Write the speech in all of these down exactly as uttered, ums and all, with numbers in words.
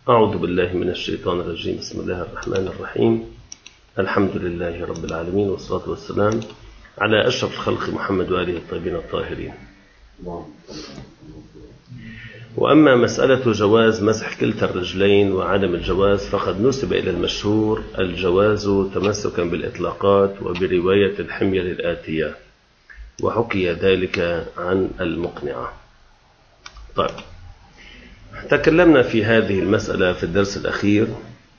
أعوذ بالله من الشيطان الرجيم. بسم الله الرحمن الرحيم. الحمد لله رب العالمين، والصلاة والسلام على أشرف الخلق محمد وآله الطيبين الطاهرين. وأما مسألة جواز مسح كلتا الرجلين وعدم الجواز فقد نسب إلى المشهور الجواز تمسكا بالإطلاقات وبرواية الحمية الآتية، وحكي ذلك عن المقنعة. طيب، تكلمنا في هذه المسألة في الدرس الأخير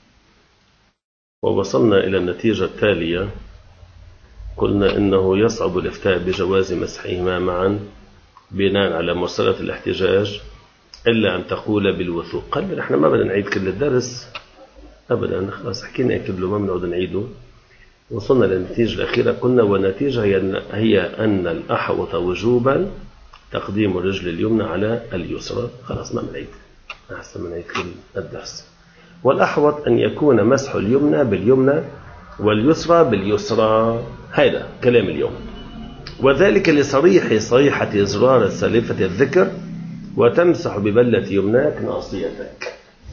ووصلنا إلى النتيجة التالية. قلنا إنه يصعب الإفتاء بجواز مسحهما معا بناء على مرسلة الاحتجاج إلا أن تقول بالوثوق. قال نحن ما بدنا نعيد كل الدرس أبدا، خلاص حكينا كله ما بنعود نعيده. وصلنا للنتيجة الأخيرة، قلنا والنتيجة هي أن الأحوط وجوبا تقديم الرجل اليمنى على اليسرى. خلاص ما بنعيد، أحسن من نعيد كل الدرس. والأحوط أن يكون مسح اليمنى باليمنى واليسرى باليسرى، هذا كلام اليوم. وذلك لصريح صريحة زرار سالفة الذكر وتمسح ببلة يمناك ناصيتك.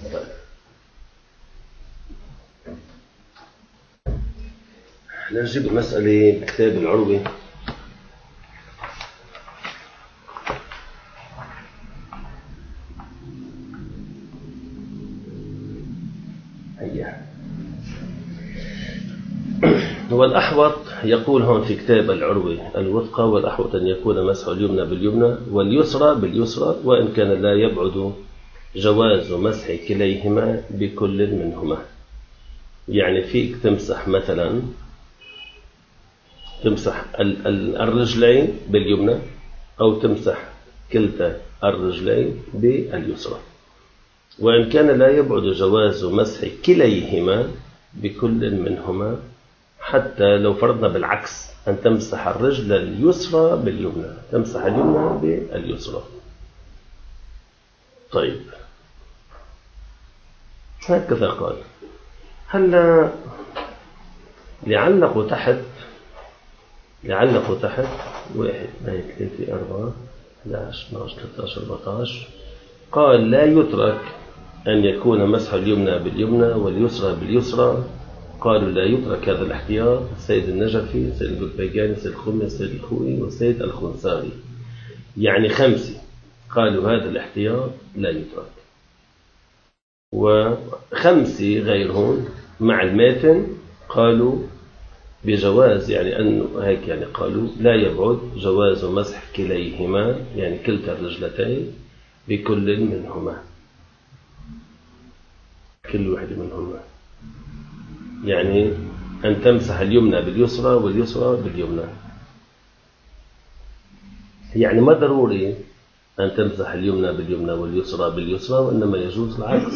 نجيب المسألة بكتاب العروي. والأحوط يقول هون في كتاب العروي الوثقى: والأحوط أن يكون مسح اليمنى باليمنى واليسرى باليسرى، وإن كان لا يبعد جواز مسح كليهما بكل منهما. يعني فيك تمسح مثلا تمسح الرجلين باليمنى أو تمسح كلتا الرجلين باليسرى، وإن كان لا يبعد جواز مسح كليهما بكل منهما. حتى لو فرضنا بالعكس، أن تمسح الرجل اليسرى باليمنى، تمسح اليمنى باليسرى. طيب، هكذا قال. هلا لعلق تحت لعلق تحت واحد اثنين ثلاثة أربعة أحد عشر اثني عشر ثلاثة عشر أربعة عشر قال: لا يترك أن يكون مسح اليمنى باليمنى واليسرى باليسرى. قالوا لا يترك هذا الاحتياط: السيد النجفي، السيد البلبيجاني، السيد الخمي، السيد الخوئي، والسيد الخنساري. يعني خمسة قالوا هذا الاحتياط لا يترك، وخمسة غيرهم مع الماتن قالوا بجواز، يعني أنه هيك، يعني قالوا لا يبعد جواز مسح كليهما، يعني كلتا الرجلتين بكل منهما، كل واحدة منهما، يعني أن تمسح اليمنى باليسرى واليسرى باليمنى. يعني ما ضروري أن تمسح اليمنى باليمنى واليسرى باليسرى، وإنما يجوز العكس،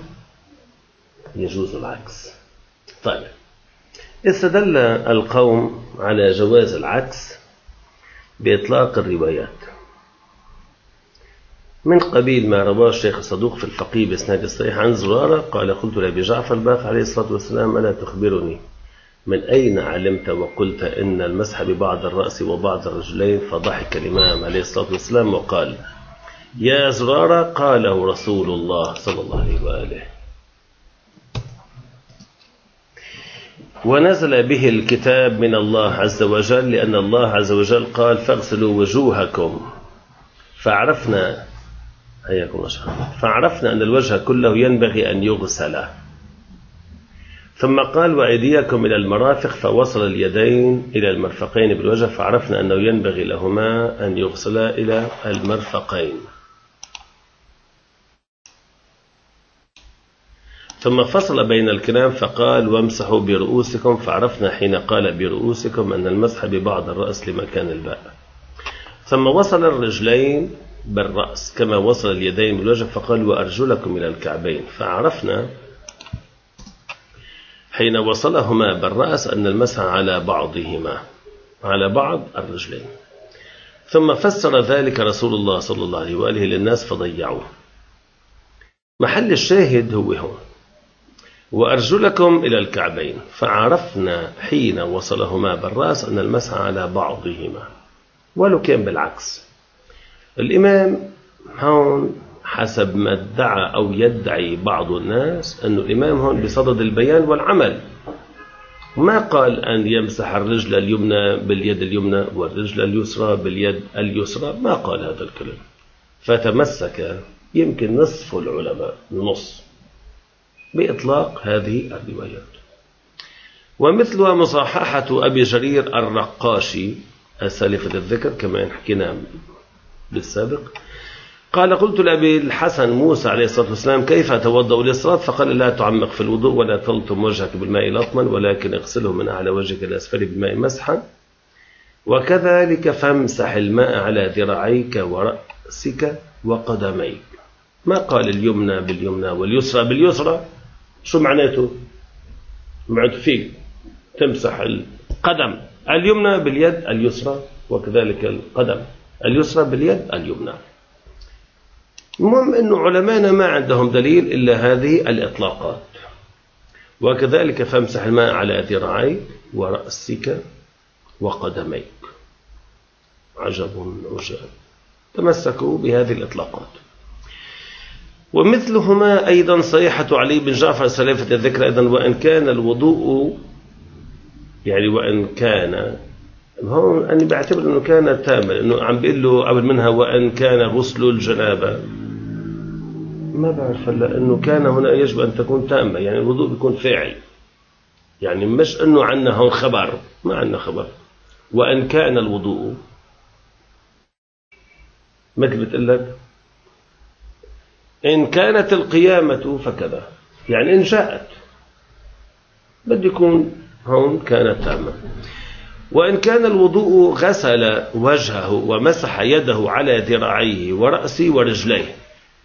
يجوز العكس. طيب، استدل القوم على جواز العكس بإطلاق الروايات من قبيل ما رواه الشيخ الصدوق في الفقيه بإسناد الصحيح عن زرارة قال: قلت لأبي جعفر الباقر عليه الصلاة والسلام: ألا تخبرني من أين علمت وقلت إن المسح ببعض الرأس وبعض الرجلين؟ فضحك الإمام عليه الصلاة والسلام وقال: يا زرارة، قاله رسول الله صلى الله عليه وآله، ونزل به الكتاب من الله عز وجل، لأن الله عز وجل قال: فاغسلوا وجوهكم. فعرفنا فعرفنا أن الوجه كله ينبغي أن يغسل. ثم قال: وأيديكم إلى المرافق، فوصل اليدين إلى المرفقين بالوجه، فعرفنا أنه ينبغي لهما أن يغسلا إلى المرفقين. ثم فصل بين الكلام فقال: وامسحوا برؤوسكم، فعرفنا حين قال برؤوسكم أن المسح ببعض الرأس لمكان الباء. ثم وصل الرجلين بالرأس كما وصل اليدين بالوجه، فقال: وأرجلكم إلى الكعبين، فعرفنا حين وصلهما بالرأس أن المسح على بعضهما، على بعض الرجلين. ثم فسر ذلك رسول الله صلى الله عليه وآله للناس فضيعوه. محل الشاهد هو هون: وأرجلكم إلى الكعبين، فعرفنا حين وصلهما بالرأس أن المسح على بعضهما، ولو كان بالعكس. الإمام هون حسب ما ادعى أو يدعي بعض الناس أن الإمام هون بصدد البيان والعمل، ما قال أن يمسح الرجل اليمنى باليد اليمنى والرجل اليسرى باليد اليسرى، ما قال هذا الكلام. فتمسك يمكن نصف العلماء النص بإطلاق هذه الروايات. ومثلها مصححة أبي جرير الرقاشي السالفة الذكر كما حكينا بالسابق، قال قلت لأبي الحسن موسى عليه الصلاة والسلام كيف أتوضأ للصلاة؟ فقال لا تعمق في الوضوء ولا تلطم وجهك بالماء لطما ولكن اغسله من أعلى وجهك الأسفل بالماء مسحا، وكذلك فامسح الماء على ذراعيك ورأسك وقدميك. ما قال اليمنى باليمنى واليسرى باليسرى. شو معناته؟ معناته فيك تمسح القدم اليمنى باليد اليسرى وكذلك القدم اليسرى باليد اليمنى. المهم أنه علماءنا ما عندهم دليل إلا هذه الإطلاقات. وكذلك فامسح الماء على ذراعيك ورأسك وقدميك. عجب عجاب، تمسكوا بهذه الإطلاقات. ومثلهما أيضا صيحة علي بن جعفر سلافة الذكر أيضا، وإن كان الوضوء يعني وإن كان هون أنا بعتبر أنه كان تاما، أنه عم بيقول له قبل منها وإن كان غسل الجنابة، ما بعرف هلا أنه كان هنا يجب أن تكون تامة، يعني الوضوء بيكون فاعل، يعني مش أنه عنا هون خبر، ما عنا خبر. وإن كان الوضوء مثل بتقول لك إن كانت القيامة فكذا، يعني إن جاءت بده يكون هون كانت تامة. وإن كان الوضوء غسل وجهه ومسح يده على ذراعيه ورأسه ورجليه،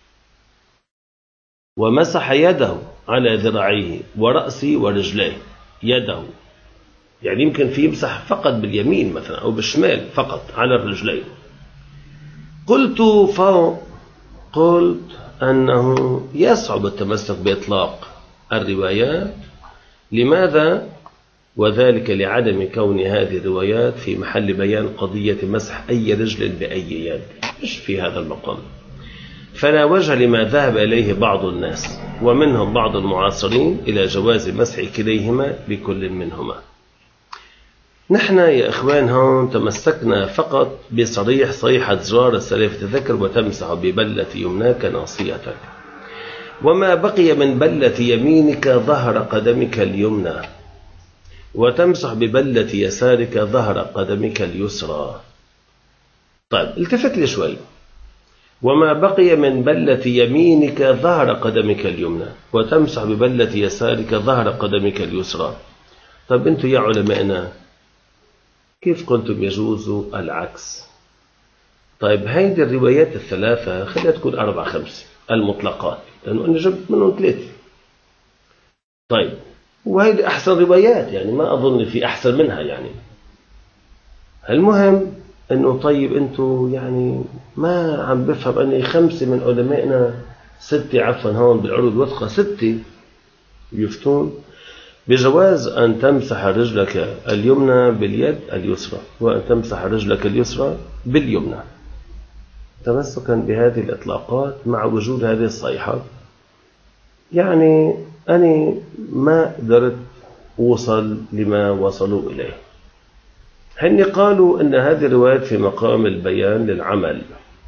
ومسح يده على ذراعيه ورأسه ورجليه، يده يعني يمكن في يمسح فقط باليمين مثلا أو بالشمال فقط على الرجلين. قلت فوق قلت أنه يصعب التمسك بإطلاق الروايات. لماذا؟ وذلك لعدم كون هذه الروايات في محل بيان قضية مسح أي رجل بأي يد، مش في هذا المقام. فلا وجه لما ذهب إليه بعض الناس ومنهم بعض المعاصرين إلى جواز مسح كليهما بكل منهما. نحن يا إخوان هون تمسكنا فقط بصريح صيحة زرار السلافة الذكر وتمسح ببلة يمناك ناصيتك، وما بقي من بلة يمينك ظهر قدمك اليمنى، وتمسح ببلة يسارك ظهر قدمك اليسرى. طيب التفت لي شوي، وما بقي من بلة يمينك ظهر قدمك اليمنى وتمسح ببلة يسارك ظهر قدمك اليسرى. طيب أنتم يا علمائنا كيف قلتم يجوز العكس؟ طيب هيدي الروايات الثلاثة خليها تكون أربع خمسة المطلقات، لأنه أنا جبت منهم ثلاثة. طيب وهيدي أحسن روايات، يعني ما أظن في أحسن منها يعني. المهم أنه طيب أنتو يعني ما عم بفهم أني خمسة من علمائنا ستة عفوا هون بالعروض الوثقة ستة يفتون بجواز أن تمسح رجلك اليمنى باليد اليسرى وأن تمسح رجلك اليسرى باليمنى، تمسكا بهذه الإطلاقات مع وجود هذه الصيحة. يعني أنا ما قدرت أوصل لما وصلوا إليه. هن قالوا أن هذه الروايات في مقام البيان للعمل.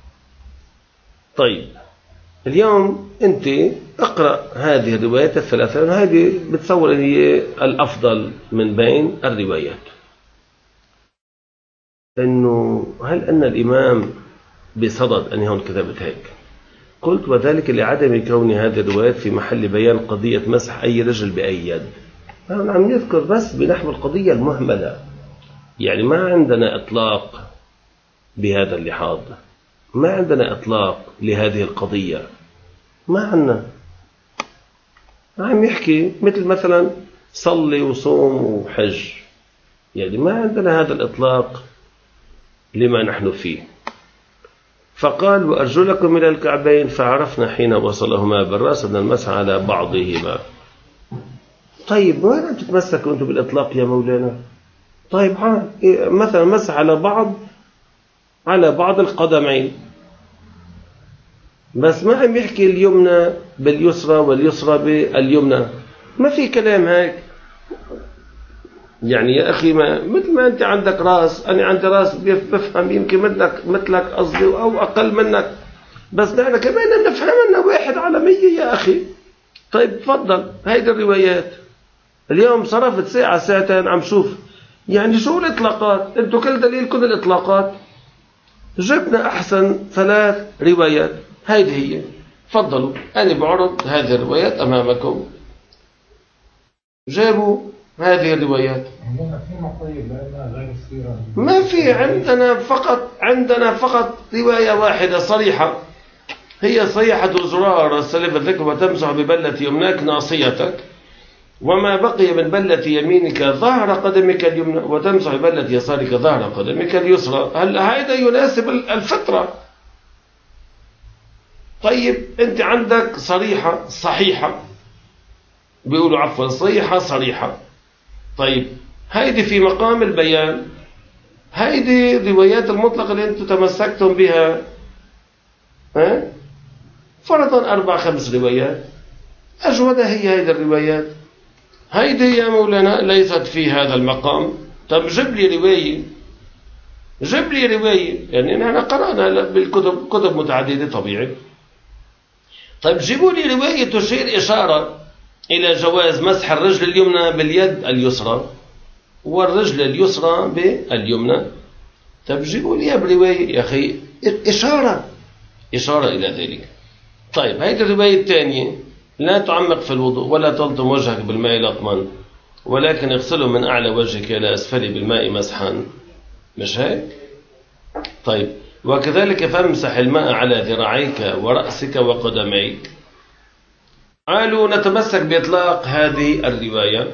طيب اليوم أنت اقرأ هذه الروايات الثلاثة، هذه بتصور أن هي الأفضل من بين الروايات. أنه هل أن الإمام بصدد أن هون كتبت هيك؟ قلت وذلك لعدم كون هذه الروايات في محل بيان قضية مسح أي رجل بأي يد. أنا عم يذكر بس بنحو القضية المهملة، يعني ما عندنا إطلاق بهذا اللحاظ، ما عندنا إطلاق لهذه القضية، ما عندنا. عم يحكي مثل مثلا صلي وصوم وحج، يعني ما عندنا هذا الإطلاق لما نحن فيه. فقال وأرجلكم إلى الكعبين، فعرفنا حين وصلهما بالرأس أن المسح على بعضهما. طيب وين عم تتمسكوا أنتم بالإطلاق يا مولانا؟ طيب ها مثلا مسح على بعض على بعض القدمين، بس ما عم يحكي اليمنى باليسرى واليسرى باليمنى، ما في كلام هيك. يعني يا أخي ما مثل ما أنت عندك راس أنا عندي راس بفهم يمكن مثلك مثلك قصدي أو أقل منك، بس نحن كمان نفهم أنه واحد على مية يا أخي. طيب تفضل هيدي الروايات. اليوم صرفت ساعة ساعتين عم شوف يعني شو الإطلاقات، أنتوا كل دليلكم الإطلاقات. جبنا أحسن ثلاث روايات هيدي هي، تفضلوا أنا بعرض هذه الروايات أمامكم. جابوا هذه الروايات. ما في عندنا فقط عندنا فقط رواية واحدة صريحة، هي صيحة زرار السلف الذكر وتمسح ببلة يمناك ناصيتك، وما بقي من بلة يمينك ظهر قدمك اليمنى، وتمسح ببلة يسارك ظهر قدمك اليسرى. هل هذا يناسب الفطرة؟ طيب أنت عندك صريحة صحيحة، بيقولوا عفوا صيحة صريحة. طيب هيدي في مقام البيان، هيدي الروايات المطلقة اللي أنتم تمسكتم بها، ها؟ فرضا أربع خمس روايات أجودها هي هيدي الروايات. هيدي يا مولانا ليست في هذا المقام. طب جيب لي رواية، جيب لي رواية، يعني نحن قرأنا بالكتب كتب متعددة طبيعي. طيب جيبوا لي رواية تشير إشارة إلى جواز مسح الرجل اليمنى باليد اليسرى والرجل اليسرى باليمنى. طيب جيبوا لي برواية يا أخي إشارة إشارة إلى ذلك. طيب هيدي الرواية الثانية، لا تعمق في الوضوء ولا تلطم وجهك بالماء لطما، ولكن اغسله من أعلى وجهك إلى أسفل بالماء مسحا، مش هيك؟ طيب وكذلك فامسح الماء على ذراعيك ورأسك وقدميك. قالوا نتمسك بإطلاق هذه الرواية.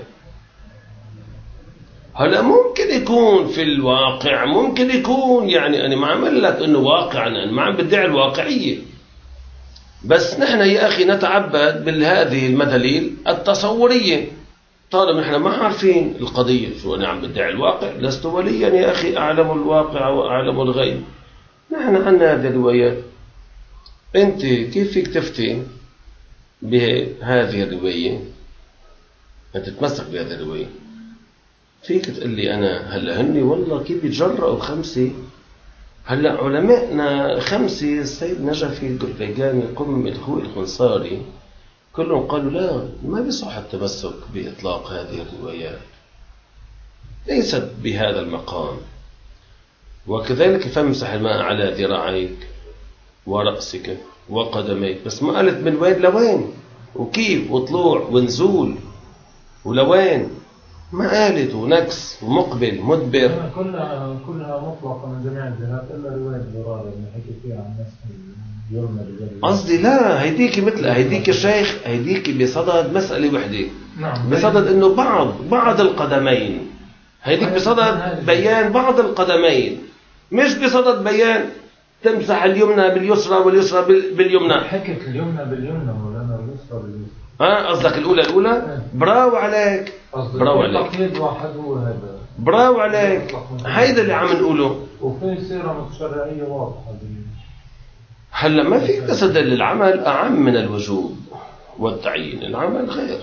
هلا ممكن يكون في الواقع، ممكن يكون يعني أنا ما عمل لك إنه واقعا، أنا ما عم بدعي الواقعية، بس نحن يا أخي نتعبد بهذه المدليل التصورية. طالما نحن ما عارفين القضية شو أنا عم بدعي الواقع، لست وليا يا أخي أعلم الواقع وأعلم الغيب. نحن عندنا هذه الروايات، أنت كيف فيك تفتي بهذه الرواية؟ أنت تتمسك بهذه الرواية، فيك تقول لي أنا هلا هني والله كيف بيتجرأوا خمسة. هلا علمائنا خمسة، السيد نجفي القربيجاني قم الخوي الخنصاري، كلهم قالوا لا ما بيصح التمسك بإطلاق هذه الروايات، ليست بهذا المقام. وكذلك فامسح الماء على ذراعيك ورأسك وقدميك، بس ما قالت من وين لوين وكيف وطلوع ونزول ولوين، ما قالت ونكس ومقبل مدبر، كلها كلها مطلقة من جميع الجهات إلا رواية زرار اللي حكي فيها عن نفس اليوم. قصدي لا هيديك مثل هيديك الشيخ، هيديك بصدد مسألة وحدة. نعم. بصدد إنه بعض بعض القدمين، هيديك بصدد بيان بعض القدمين، مش بصدد بيان تمسح اليمنى باليسرى واليسرى باليمنى. حكت اليمنى باليمنى ولا اليسرى باليسرى؟ ها قصدك الأولى الأولى؟ براو عليك، براو عليك، تقييد واحد هو هذا، براو عليك، هيدا اللي عم نقوله. وفي سيرة متشرعية واضحة. هلا ما فيك تستدل العمل أعم من الوجوب والتعيين، العمل غير.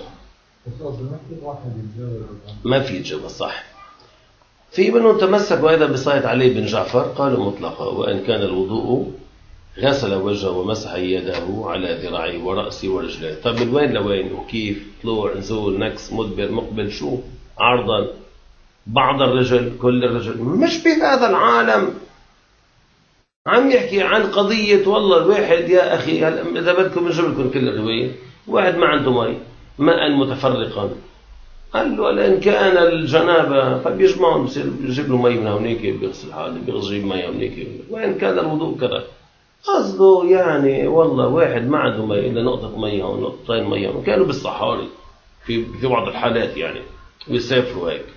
ما في يتجاوز صح. في منهم تمسك وهذا بصاية علي بن جعفر قالوا مطلقة، وإن كان الوضوء غسل وجهه ومسح يده على ذراعيه ورأسه ورجليه. طب من وين لوين وكيف، طلوع نزول نكس مدبر مقبل، شو عرضا بعض الرجل كل الرجل، مش بهذا العالم. عم يحكي عن قضية والله الواحد يا أخي إذا بدكم نجيب لكم كل الرواية، واحد ما عنده ماء ماء متفرقا، قال له لأن كان الجنابة فبيجمعهم بصير يجيب له مي من هونيك بيغسل حاله بيغسل مي هونيك، وإن كان الوضوء كذا. قصده يعني والله واحد ما عنده مي إلا نقطة مي هون نقطتين مي هون، كانوا بالصحاري في في بعض الحالات يعني بيسافروا هيك.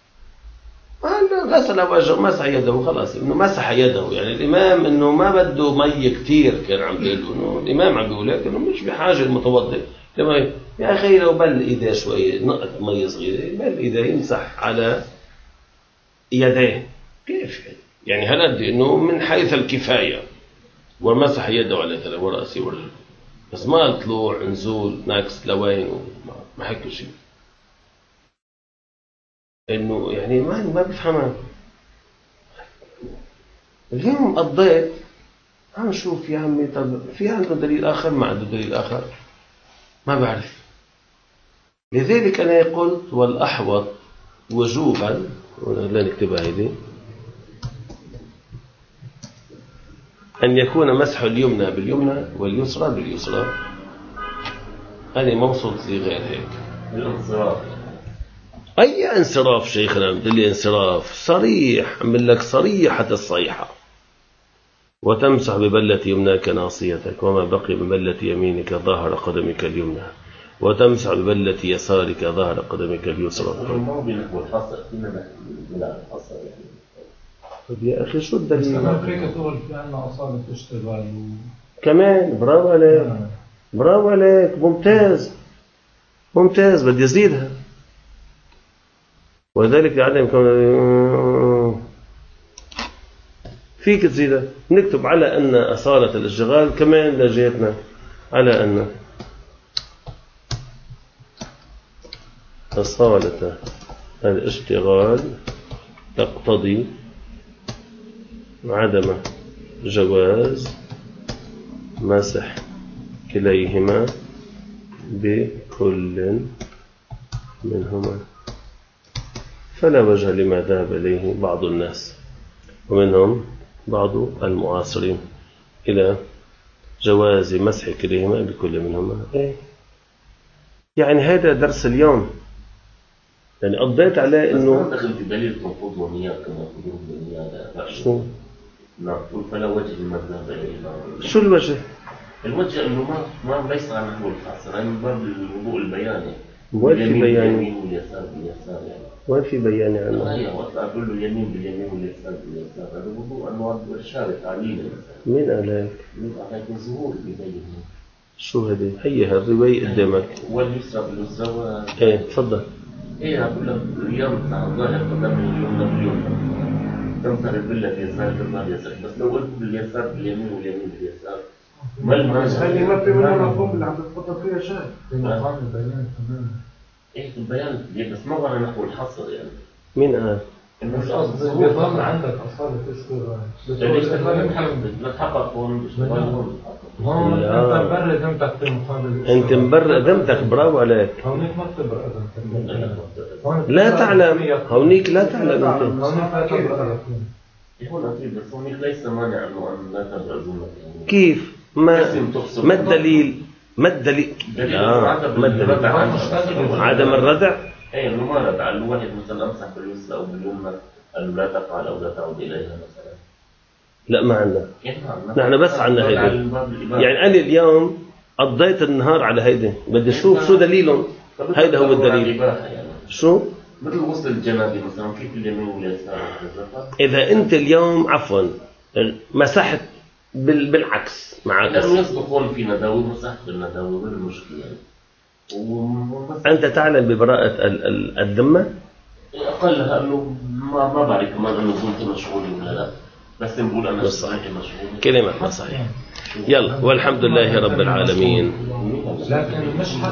غسل وجهه مسح يده خلاص، انه مسح يده. يعني الامام انه ما بده مي كثير، كان عم بيقول انه الامام عم بيقول لك انه مش بحاجه المتوضئ لما يا اخي لو بل ايديه شويه نقطه مي صغيره بل ايديه يمسح على يديه. كيف يعني؟ هل انه من حيث الكفايه ومسح يده على ثلاث ورأسه ورجله، بس ما طلوع نزول ناكس لوين وما حكوا شيء، إنه يعني ما ما بفهمها. اليوم قضيت عم نشوف يا عمي، طب في عنده دليل آخر؟ ما عنده دليل آخر، ما بعرف. لذلك أنا قلت والأحوط وجوبا، لا نكتبها هيدي، أن يكون مسح اليمنى باليمنى واليسرى باليسرى. أنا ما وصلت لي غير هيك. الانصراف. أي انصراف شيخنا؟ بدي انصراف صريح، أعمل لك صريحة الصيحة. وتمسح ببلة يمناك ناصيتك وما بقي ببلة يمينك ظهر قدمك اليمنى، وتمسح ببلة يسارك ظهر قدمك اليسرى. ما بينقول حصر فينا بلا حصر يعني. طيب يا أخي شو الدليل؟ فيك تقول في عنا أصالة اشتغال و... كمان برافو عليك، برافو عليك، ممتاز ممتاز، بدي أزيدها. وذلك عدم فيك تزيدها، نكتب على أن أصالة الاشتغال كمان لجيتنا على أن أصالة الاشتغال تقتضي عدم جواز مسح كليهما بكل منهما، فلا وجه لما ذهب إليه بعض الناس ومنهم بعض المعاصرين إلى جواز مسح كليهما بكل منهما. إيه؟ يعني هذا درس اليوم، يعني قضيت عليه إنه دخل في دليل المفروض ونيات كما يقولون ونيات. شو؟ نعم، فلا وجه لما ذهب إليه. شو الوجه؟ الوجه إنه ما ما ليس عن نحو الحصر، يعني من باب الوضوء البياني. وين في بيان؟ اليمين واليسار باليسار يعني. وين في بيان عنه؟ أيوة، وأطلع أقول له اليمين باليمين واليسار باليسار، هذا وضوء أنه إرشاد تعليمي. مين قال هيك؟ مين قال هيك؟ ظهور بيبين. شو هذه؟ هي هالرواية قدامك. واليسرى باليسرى. إيه تفضل. إيه أقول لك اليوم بتاع الظاهر قدام اليمنى باليمنى. تمثل البلة في يسار تمثل اليسار، بس لو قلت باليسار باليمين واليمين باليسار ما المانع؟ اللي ما في منه مفهوم اللي عم تتفضل فيها شيء في مقام البيان تماما. إيه البيان بس ما ظهر نحو الحصر يعني. مين قال؟ إنه مش قصدي بيضل عندك أصالة اشتغال. لا تحقق هون اشتغال هون. هون أنت مبرر ذمتك في مقابل. أنت مبرر ذمتك، برافو عليك. هونيك ما بتبرر ذمتك. لا تعلم، هونيك لا تعلم أنت. هونيك لا تبرر. يكون أكيد، بس هونيك ليس مانع إنه أن لا تبرر ذمتك. كيف؟ ما ما الدليل؟ ما الدليل؟ لا ما الدليل؟ عدم الردع؟ ايه انه ما ردع، انه واحد مثلا امسح باليسرى او باليمنى قال له لا تفعل او لا تعود اليها مثلا. لا ما عندنا، كيف ما نحن بس عندنا هيدا. يعني انا اليوم قضيت النهار على هيدا، بدي اشوف شو دليلهم. هيدا هو الدليل. يعني. شو؟ مثل غسل الجنابه مثلا كيف اليمين واليسار؟ اذا انت اليوم عفوا مسحت بالعكس معك، لانه يسبقون في نداوي مسحت بالنداوي وين المشكله يعني. أنت تعلم ببراءة الذمة؟ أقلها أنه ما ما بعرف كمان أنه كنت مشغول ولا لا، بس نقول أنا صحيح مشغول. كلمة ما صحيح. يلا والحمد لله رب العالمين. لكن مش